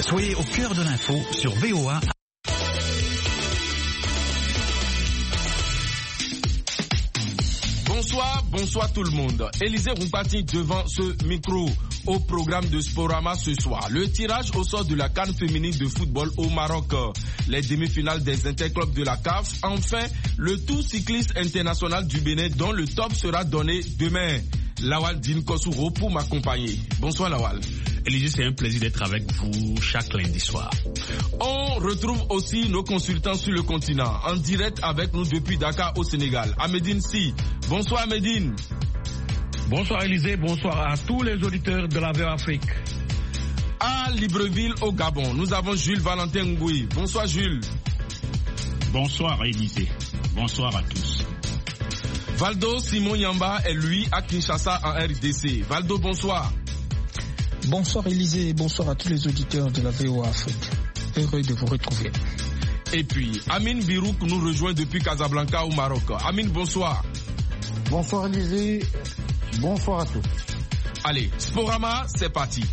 Soyez au cœur de l'info sur VOA. Bonsoir tout le monde. Élisée Roupati devant ce micro. Au programme de Sporama ce soir, le tirage au sort de la CAN féminine de football au Maroc, les demi-finales des interclubs de la CAF, enfin le Tour cycliste international du Bénin dont le top sera donné demain. Lawal Din Kossouro pour m'accompagner. Bonsoir Lawal. Élisée, c'est un plaisir d'être avec vous chaque lundi soir. On retrouve aussi nos consultants sur le continent, en direct avec nous depuis Dakar au Sénégal. Ahmedine Si. Bonsoir Ahmedine. Bonsoir Élisée, bonsoir à tous les auditeurs de la VOA Afrique. À Libreville au Gabon, nous avons Jules Valentin Ngoui. Bonsoir Jules. Bonsoir Élisée. Bonsoir à tous. Valdo Simon Yamba est lui à Kinshasa en RDC. Valdo, bonsoir. Bonsoir Élisée et bonsoir à tous les auditeurs de la VOA Afrique. Heureux de vous retrouver. Et puis, Amine Birouk nous rejoint depuis Casablanca au Maroc. Amine, bonsoir. Bonsoir Élisée, bonsoir à tous. Allez, Sporama, c'est parti.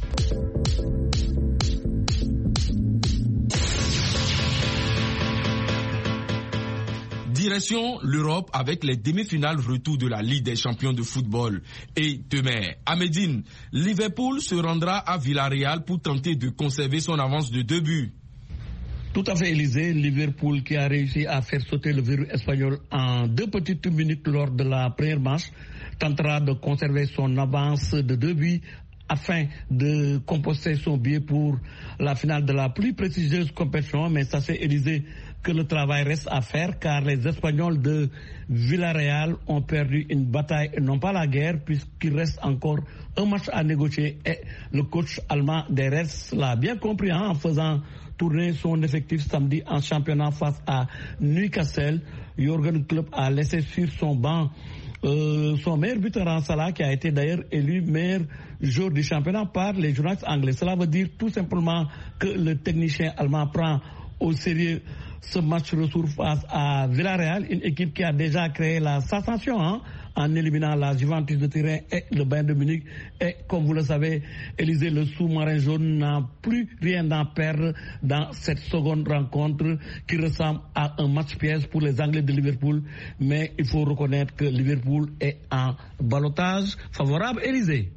Direction l'Europe avec les demi-finales retour de la Ligue des champions de football. Et demain, à Médine, Liverpool se rendra à Villarreal pour tenter de conserver son avance de 2 buts. Tout à fait Élisée, Liverpool qui a réussi à faire sauter le verrou espagnol en 2 petites minutes lors de la première manche, tentera de conserver son avance de 2 buts afin de composter son billet pour la finale de la plus prestigieuse compétition. Mais ça c'est Élisée que le travail reste à faire car les Espagnols de Villarreal ont perdu une bataille et non pas la guerre puisqu'il reste encore un match à négocier et le coach allemand des Reds l'a bien compris en faisant tourner son effectif samedi en championnat face à Newcastle. Jürgen Klopp a laissé sur son banc son meilleur buteur en Salah qui a été d'ailleurs élu meilleur joueur du championnat par les journalistes anglais. Cela veut dire tout simplement que le technicien allemand prend au sérieux ce match retour face à Villarreal, une équipe qui a déjà créé la sensation en éliminant la Juventus de Turin et le Bayern de Munich. Et comme vous le savez, Élisée, le sous-marin jaune n'a plus rien à perdre dans cette seconde rencontre qui ressemble à un match piège pour les Anglais de Liverpool. Mais il faut reconnaître que Liverpool est en ballottage favorable. Élisée.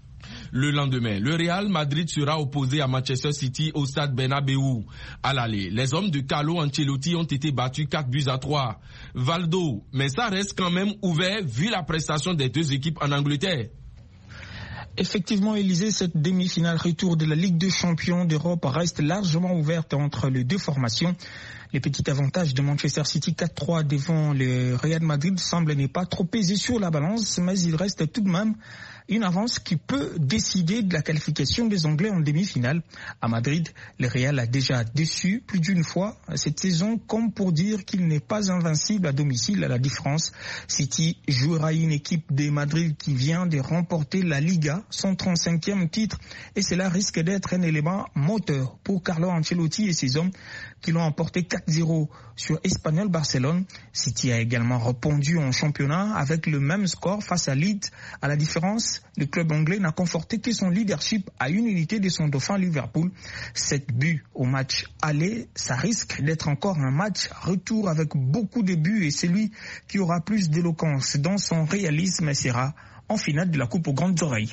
Le lendemain, le Real Madrid sera opposé à Manchester City au stade Bernabéu. À l'aller, les hommes de Carlo Ancelotti ont été battus 4-3. Valdo, mais ça reste quand même ouvert vu la prestation des 2 équipes en Angleterre. Effectivement, Élisée, cette demi-finale retour de la Ligue des champions d'Europe reste largement ouverte entre les 2 formations. Les petits avantages de Manchester City 4-3 devant le Real Madrid semblent ne pas trop peser sur la balance, mais il reste tout de même une avance qui peut décider de la qualification des Anglais en demi-finale. À Madrid, le Real a déjà déçu plus d'une fois cette saison, comme pour dire qu'il n'est pas invincible à domicile. À la différence, City jouera une équipe de Madrid qui vient de remporter la Liga, son 35e titre, et cela risque d'être un élément moteur pour Carlo Ancelotti et ses hommes qui l'ont emporté 4-0 sur Espanyol Barcelone. City a également répondu en championnat avec le même score face à Leeds. À la différence, le club anglais n'a conforté que son leadership à une unité de son dauphin Liverpool. 7 buts au match aller, ça risque d'être encore un match retour avec beaucoup de buts et celui qui aura plus d'éloquence dans son réalisme sera en finale de la Coupe aux grandes oreilles.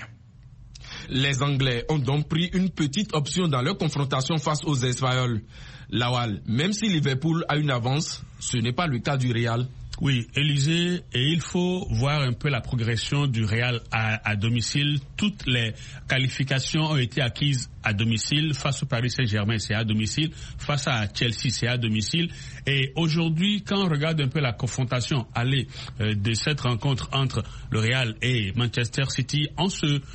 Les Anglais ont donc pris une petite option dans leur confrontation face aux Espagnols. Lawal, même si Liverpool a une avance, ce n'est pas le cas du Real. Oui, Élisée, et il faut voir un peu la progression du Real à domicile. Toutes les qualifications ont été acquises à domicile. Face au Paris Saint-Germain, c'est à domicile. Face à Chelsea, c'est à domicile. Et aujourd'hui, quand on regarde un peu la confrontation allée de cette rencontre entre le Real et Manchester City, on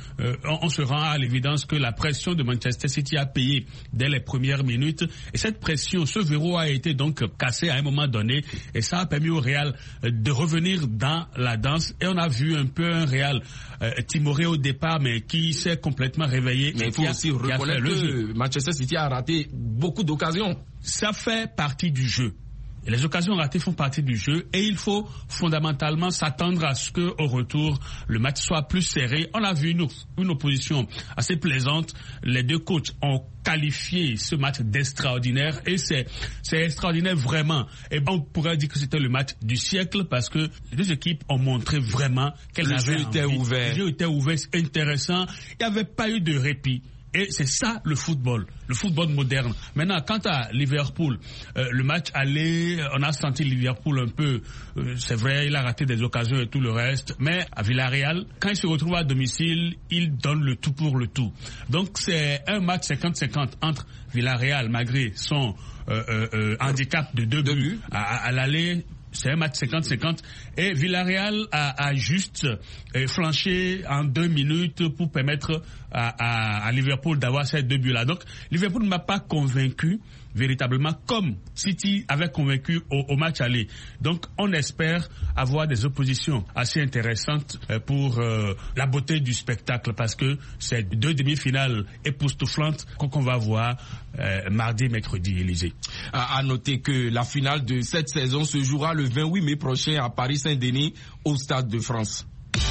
se rend à l'évidence que la pression de Manchester City a payé dès les premières minutes. Et cette pression, ce verrou a été donc cassé à un moment donné. Et ça a permis au Real de revenir dans la danse. Et on a vu un peu un Real timoré au départ, mais qui s'est complètement réveillé. Mais il faut aussi reconnaître que Manchester City a raté beaucoup d'occasions. Ça fait partie du jeu. Les occasions ratées font partie du jeu et il faut fondamentalement s'attendre à ce qu'au retour, le match soit plus serré. On a vu une opposition assez plaisante. Les deux coachs ont qualifié ce match d'extraordinaire et c'est extraordinaire vraiment. Et on pourrait dire que c'était le match du siècle parce que les deux équipes ont montré vraiment qu'elles avaient envie. Le jeu était ouvert, intéressant. Il n'y avait pas eu de répit. Et c'est ça le football moderne. Maintenant, quant à Liverpool, le match aller, on a senti Liverpool un peu, c'est vrai, il a raté des occasions et tout le reste, mais à Villarreal, quand il se retrouve à domicile, il donne le tout pour le tout. Donc c'est un match 50-50 entre Villarreal, malgré son handicap de 2 buts à l'aller. C'est un match 50-50 et Villarreal a juste flanché en 2 minutes pour permettre à Liverpool d'avoir ces 2 buts-là. Donc Liverpool ne m'a pas convaincu véritablement comme City avait convaincu au match aller. Donc on espère avoir des oppositions assez intéressantes pour la beauté du spectacle parce que c'est 2 demi-finales époustouflantes qu'on va voir mardi, mercredi, Élysée. À noter que la finale de cette saison se jouera le 28 mai prochain à Paris-Saint-Denis au Stade de France.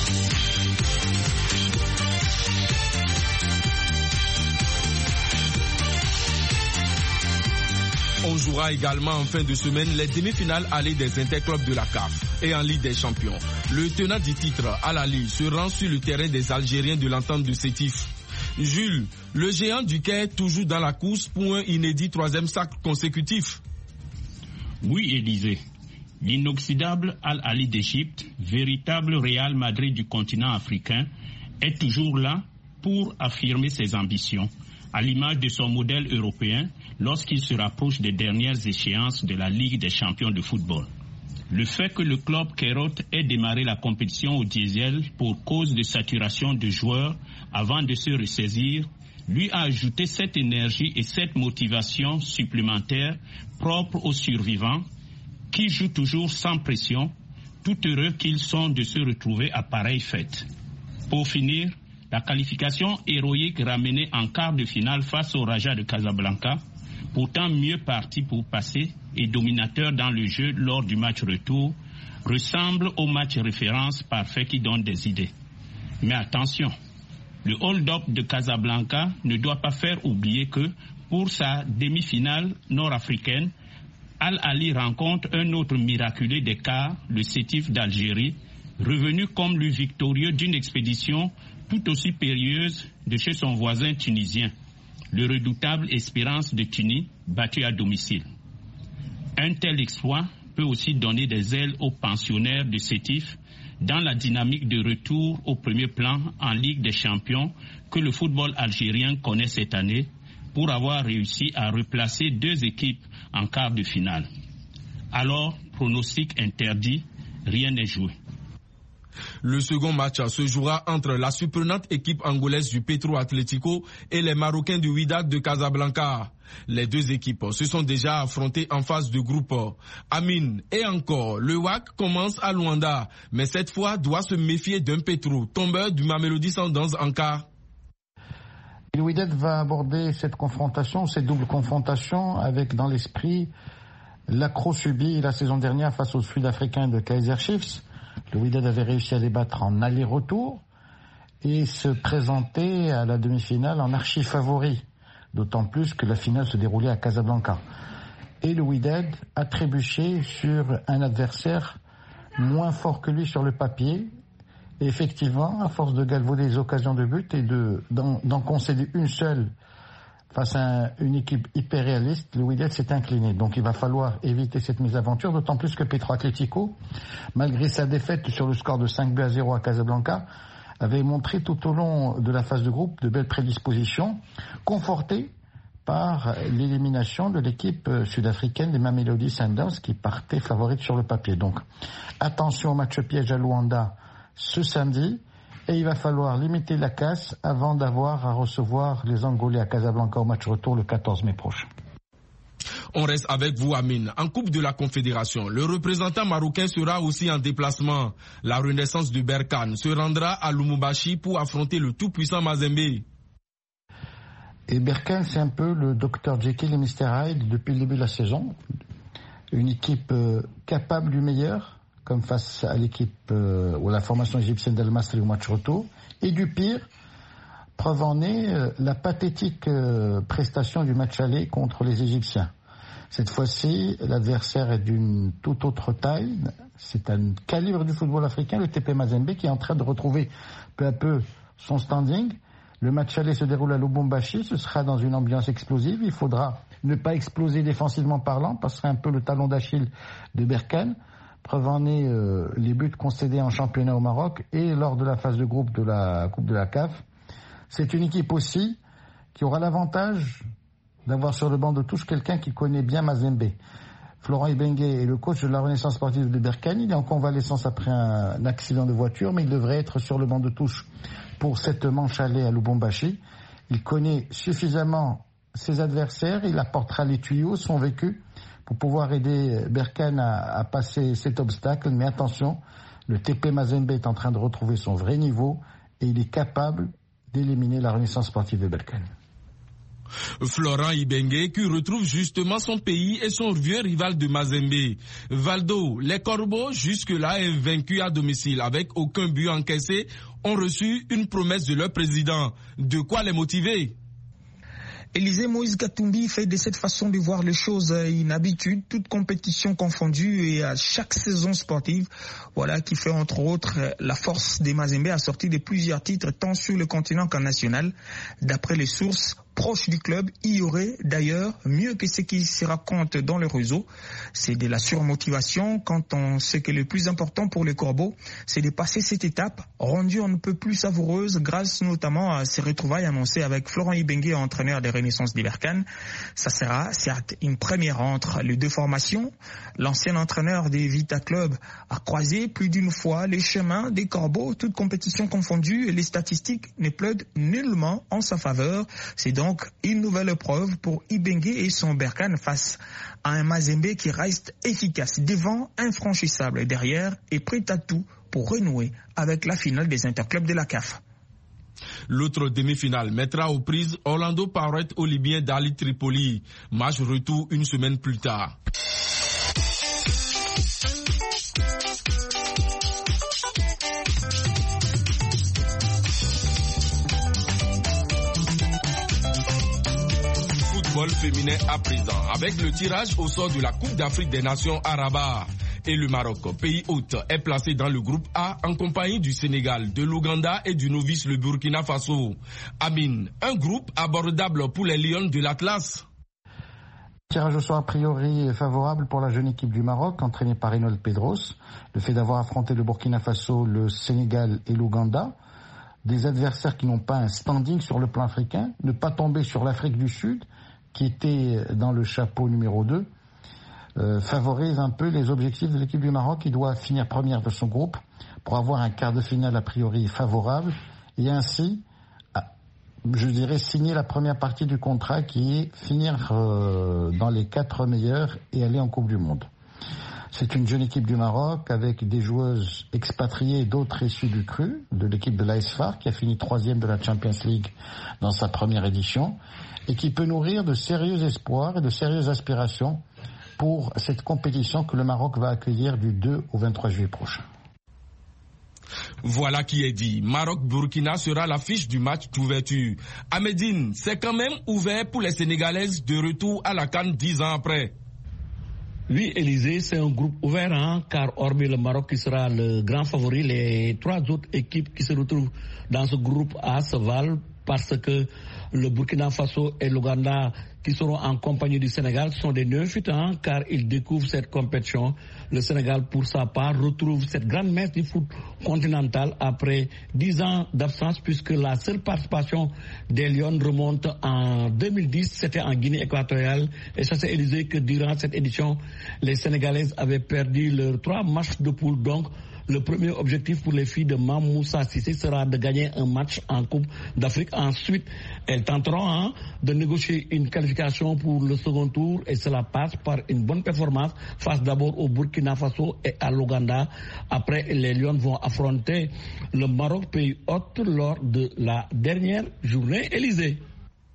On jouera également en fin de semaine les demi-finales allées des interclubs de la CAF et en Ligue des Champions. Le tenant du titre, Al Ahly, se rend sur le terrain des Algériens de l'entente de Sétif. Jules, le géant du Caire toujours dans la course pour un inédit 3e sac consécutif. Oui, Élysée. L'inoxydable Al Ahly d'Égypte, véritable Real Madrid du continent africain, est toujours là pour affirmer ses ambitions, à l'image de son modèle européen lorsqu'il se rapproche des dernières échéances de la Ligue des champions de football. Le fait que le club Kairote ait démarré la compétition au diesel pour cause de saturation de joueurs avant de se ressaisir, lui a ajouté cette énergie et cette motivation supplémentaire propre aux survivants qui jouent toujours sans pression, tout heureux qu'ils sont de se retrouver à pareille fête. Pour finir, la qualification héroïque ramenée en quart de finale face au Raja de Casablanca, pourtant mieux parti pour passer et dominateur dans le jeu lors du match retour, ressemble au match référence parfait qui donne des idées. Mais attention, le hold-up de Casablanca ne doit pas faire oublier que, pour sa demi-finale nord-africaine, Al Ahly rencontre un autre miraculé des quarts, le Sétif d'Algérie, revenu comme le victorieux d'une expédition tout aussi périlleuse de chez son voisin tunisien, le redoutable Espérance de Tunis, battu à domicile. Un tel exploit peut aussi donner des ailes aux pensionnaires de Sétif dans la dynamique de retour au premier plan en Ligue des Champions que le football algérien connaît cette année, pour avoir réussi à replacer 2 équipes en quart de finale. Alors, pronostic interdit, rien n'est joué. Le second match se jouera entre la surprenante équipe angolaise du Petro Atlético et les Marocains du Wydad de Casablanca. Les 2 équipes se sont déjà affrontées en phase de groupe. Amine, et encore, le WAC commence à Luanda, mais cette fois doit se méfier d'un Petro, tombeur du Mamelodi Sundowns en quart. Le Wydad va aborder cette double confrontation avec dans l'esprit l'accroc subi la saison dernière face aux Sud-Africains de Kaizer Chiefs. Le Wydad avait réussi à les battre en aller-retour et se présenter à la demi-finale en archi-favori, d'autant plus que la finale se déroulait à Casablanca. Et le Wydad a trébuché sur un adversaire moins fort que lui sur le papier. Et effectivement, à force de galvauder les occasions de but et d'en concéder une seule face à une équipe hyper réaliste, le Wydad s'est incliné. Donc il va falloir éviter cette mésaventure, d'autant plus que Petro Atlético, malgré sa défaite sur le score de 5-0 à Casablanca, avait montré tout au long de la phase de groupe de belles prédispositions, confortées par l'élimination de l'équipe sud-africaine des Mamelodi Sundowns qui partait favorite sur le papier. Donc attention au match piège à Luanda ce samedi, et il va falloir limiter la casse avant d'avoir à recevoir les Angolais à Casablanca au match retour le 14 mai prochain. On reste avec vous, Amine. En Coupe de la Confédération, le représentant marocain sera aussi en déplacement. La Renaissance de Berkane se rendra à Lubumbashi pour affronter le tout-puissant Mazembe. Et Berkane, c'est un peu le Dr Jekyll et Mr Hyde depuis le début de la saison. Une équipe capable du meilleur, comme face à l'équipe ou la formation égyptienne d'Al Masry au match retour, et du pire. Preuve en est la pathétique prestation du match aller contre les Égyptiens. Cette fois-ci, l'adversaire est d'une toute autre taille. C'est un calibre du football africain, le TP Mazembe, qui est en train de retrouver peu à peu son standing. Le match aller se déroule à Lubumbashi. Ce sera dans une ambiance explosive. Il faudra ne pas exploser défensivement parlant, parce que ce serait un peu le talon d'Achille de Berkane. Preuve en est les buts concédés en championnat au Maroc et lors de la phase de groupe de la Coupe de la CAF. C'est une équipe aussi qui aura l'avantage d'avoir sur le banc de touche quelqu'un qui connaît bien Mazembe. Florent Ibenge est le coach de la Renaissance sportive de Berkane. Il est en convalescence après un accident de voiture, mais il devrait être sur le banc de touche pour cette manche aller à Lubumbashi. Il connaît suffisamment ses adversaires, il apportera les tuyaux, son vécu, pour pouvoir aider Berkane à passer cet obstacle. Mais attention, le TP Mazembe est en train de retrouver son vrai niveau et il est capable d'éliminer la Renaissance sportive de Berkane. Florent Ibenge qui retrouve justement son pays et son vieux rival de Mazembe. Valdo, les Corbeaux, jusque-là invaincus à domicile avec aucun but encaissé, ont reçu une promesse de leur président. De quoi les motiver? Élisée Moïse Katumbi fait de cette façon de voir les choses une habitude, toute compétition confondue et à chaque saison sportive. Voilà qui fait entre autres la force des Mazembe à sortir de plusieurs titres tant sur le continent qu'en national. D'après les sources proches du club, il y aurait d'ailleurs mieux que ce qui se raconte dans le réseau. C'est de la surmotivation quand on sait que le plus important pour les Corbeaux, c'est de passer cette étape rendue on ne peut plus savoureuse grâce notamment à ces retrouvailles annoncées avec Florent Ibenge, entraîneur des Renaissance de Berkane. Ça sera certes une première entre les deux formations. L'ancien entraîneur des Vita Club a croisé plus d'une fois les chemins des Corbeaux, toutes compétitions confondues, et les statistiques ne plaident nullement en sa faveur. C'est donc une nouvelle preuve pour Ibenge et son Berkane face à un Mazembe qui reste efficace devant, infranchissable derrière et prêt à tout pour renouer avec la finale des interclubs de la CAF. L'autre demi-finale mettra aux prises Orlando Pirates au Libyen d'Ali Tripoli. Match retour une semaine plus tard. Football féminin à présent, avec le tirage au sort de la Coupe d'Afrique des Nations à Rabat. Et le Maroc, pays hôte, est placé dans le groupe A en compagnie du Sénégal, de l'Ouganda et du novice le Burkina Faso. Amine, un groupe abordable pour les Lions de l'Atlas. Le tirage au sort a priori favorable pour la jeune équipe du Maroc, entraînée par Reynold Pedros. Le fait d'avoir affronté le Burkina Faso, le Sénégal et l'Ouganda, des adversaires qui n'ont pas un standing sur le plan africain, ne pas tomber sur l'Afrique du Sud, qui était dans le chapeau numéro 2, favorise un peu les objectifs de l'équipe du Maroc qui doit finir première de son groupe pour avoir un quart de finale a priori favorable et ainsi, je dirais, signer la première partie du contrat qui est finir dans les 4 meilleurs et aller en Coupe du Monde. C'est une jeune équipe du Maroc avec des joueuses expatriées et d'autres issues du cru, de l'équipe de l'AS FAR qui a fini 3e de la Champions League dans sa première édition et qui peut nourrir de sérieux espoirs et de sérieuses aspirations pour cette compétition que le Maroc va accueillir du 2 au 23 juillet prochain. Voilà qui est dit. Maroc-Burkina sera l'affiche du match d'ouverture. Ahmedine, c'est quand même ouvert pour les Sénégalaises de retour à la CAN 10 ans après. Oui, Élisée, c'est un groupe ouvert, car hormis le Maroc qui sera le grand favori, les 3 autres équipes qui se retrouvent dans ce groupe A se valent parce que le Burkina Faso et l'Ouganda qui seront en compagnie du Sénégal sont des néophytes, car ils découvrent cette compétition. Le Sénégal, pour sa part, retrouve cette grande messe du foot continental après 10 ans d'absence, puisque la seule participation des Lions remonte en 2010, c'était en Guinée équatoriale. Et ça s'est élisé que durant cette édition, les Sénégalaises avaient perdu leurs 3 matchs de poule. Donc, le premier objectif pour les filles de Mamoussa Cissé sera de gagner un match en Coupe d'Afrique. Ensuite, elles tenteront de négocier une qualification pour le second tour et cela passe par une bonne performance face d'abord au Burkina Faso et à l'Ouganda. Après, les Lions vont affronter le Maroc, pays hôte, lors de la dernière journée Élysée.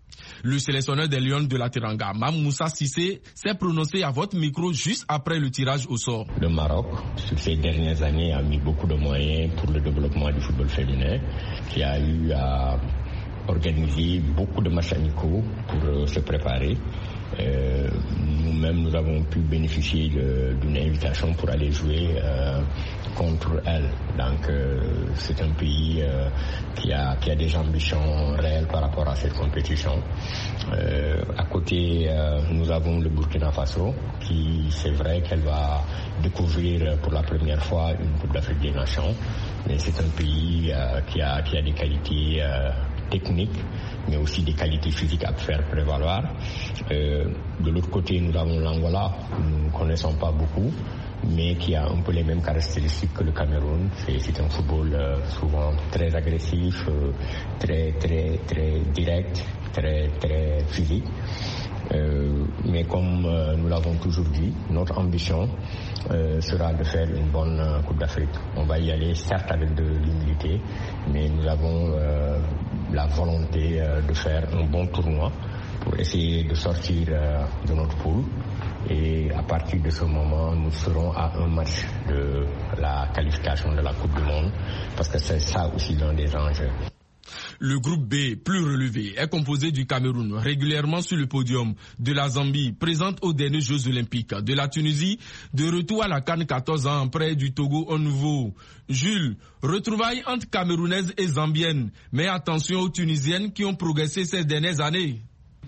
Le sélectionneur des Lions de la Teranga, Mam Moussa Cissé, s'est prononcé à votre micro juste après le tirage au sort. Le Maroc, sur ces dernières années, a mis beaucoup de moyens pour le développement du football féminin, qui a eu à organiser beaucoup de matchs amicaux pour se préparer. Nous-mêmes, nous avons pu bénéficier d'une invitation pour aller jouer contre elle. Donc, c'est un pays qui a des ambitions réelles par rapport à cette compétition. À côté, nous avons le Burkina Faso, qui, c'est vrai qu'elle va découvrir pour la première fois une Coupe d'Afrique des Nations. Mais c'est un pays qui a des qualités techniques, mais aussi des qualités physiques à faire prévaloir. De l'autre côté, nous avons l'Angola, que nous ne connaissons pas beaucoup, mais qui a un peu les mêmes caractéristiques que le Cameroun. C'est un football souvent très agressif, très direct, très physique. Mais comme nous l'avons toujours dit, notre ambition sera de faire une bonne Coupe d'Afrique. On va y aller certes avec de l'humilité, mais nous avons la volonté de faire un bon tournoi pour essayer de sortir de notre poule. Et à partir de ce moment, nous serons à un match de la qualification de la Coupe du Monde, parce que c'est ça aussi l'un des enjeux. Le groupe B, plus relevé, est composé du Cameroun, régulièrement sur le podium, de la Zambie, présente aux derniers Jeux Olympiques, de la Tunisie, de retour à la CAN 14 ans après, du Togo au nouveau. Jules, retrouvailles entre Camerounaises et Zambiennes, mais attention aux Tunisiennes qui ont progressé ces dernières années.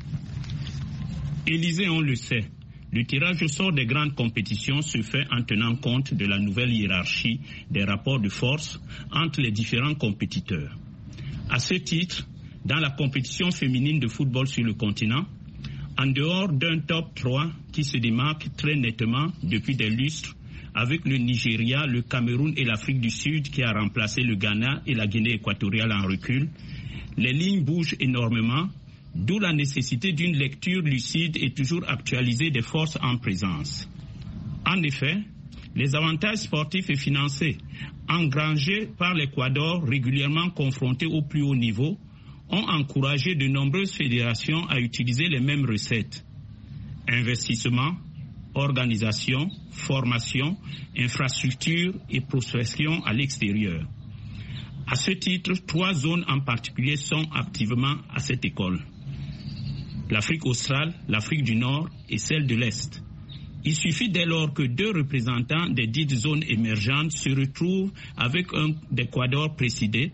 Élysée, on le sait, le tirage au sort des grandes compétitions se fait en tenant compte de la nouvelle hiérarchie des rapports de force entre les différents compétiteurs. À ce titre, dans la compétition féminine de football sur le continent, en dehors d'un top 3 qui se démarque très nettement depuis des lustres, avec le Nigeria, le Cameroun et l'Afrique du Sud qui a remplacé le Ghana et la Guinée équatoriale en recul, les lignes bougent énormément, d'où la nécessité d'une lecture lucide et toujours actualisée des forces en présence. En effet, les avantages sportifs et financiers engrangés par l'Équateur, régulièrement confrontés au plus haut niveau, ont encouragé de nombreuses fédérations à utiliser les mêmes recettes. Investissement, organisation, formation, infrastructure et prospection à l'extérieur. À ce titre, 3 zones en particulier sont activement à cette école. L'Afrique australe, l'Afrique du Nord et celle de l'Est. Il suffit dès lors que 2 représentants des dites zones émergentes se retrouvent avec un d'Équateur précédé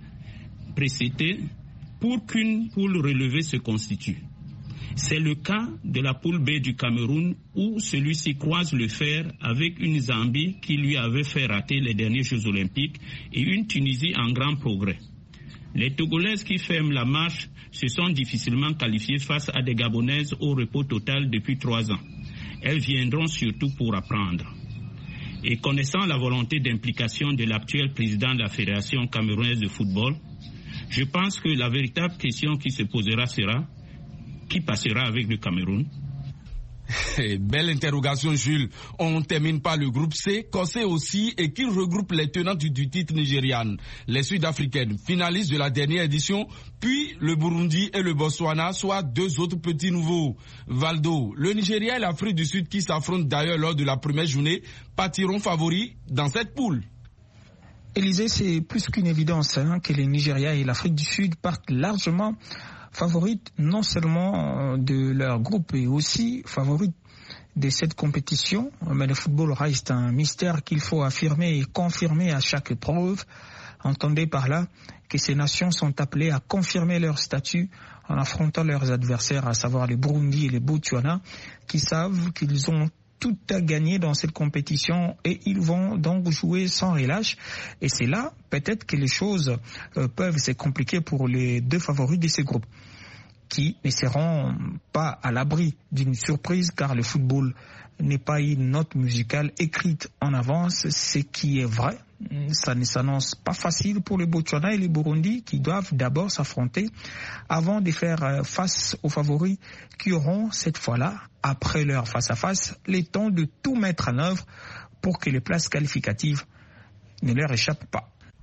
pour qu'une poule relevée se constitue. C'est le cas de la poule B du Cameroun où celui-ci croise le fer avec une Zambie qui lui avait fait rater les derniers Jeux Olympiques et une Tunisie en grand progrès. Les Togolaises qui ferment la marche se sont difficilement qualifiées face à des Gabonaises au repos total depuis 3 ans. Elles viendront surtout pour apprendre. Et connaissant la volonté d'implication de l'actuel président de la Fédération camerounaise de football, je pense que la véritable question qui se posera sera qui passera avec le Cameroun. Belle interrogation, Jules. On termine par le groupe C, corsé aussi, et qui regroupe les tenantes du titre nigérian, les Sud-Africaines, finalistes de la dernière édition, puis le Burundi et le Botswana, soit 2 autres petits nouveaux. Valdo, le Nigeria et l'Afrique du Sud, qui s'affrontent d'ailleurs lors de la première journée, partiront favoris dans cette poule. Élysée, c'est plus qu'une évidence que le Nigeria et l'Afrique du Sud partent largement favorites non seulement de leur groupe et aussi favorites de cette compétition, mais le football reste un mystère qu'il faut affirmer et confirmer à chaque épreuve. Entendez par là que ces nations sont appelées à confirmer leur statut en affrontant leurs adversaires, à savoir les Burundi et les Botswana, qui savent qu'ils ont tout à gagner dans cette compétition et ils vont donc jouer sans relâche. Et c'est là peut-être que les choses peuvent se compliquer pour les 2 favoris de ces groupes, qui ne seront pas à l'abri d'une surprise, car le football n'est pas une note musicale écrite en avance, ce qui est vrai. Ça ne s'annonce pas facile pour les Botswana et les Burundi qui doivent d'abord s'affronter avant de faire face aux favoris qui auront cette fois-là, après leur face-à-face, le temps de tout mettre en œuvre pour que les places qualificatives ne leur échappent pas.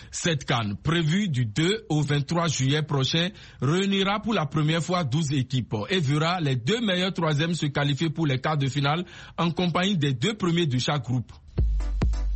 Cette CAN, prévue du 2 au 23 juillet prochain, réunira pour la première fois 12 équipes et verra les 2 meilleurs troisièmes se qualifier pour les quarts de finale en compagnie des 2 premiers de chaque groupe.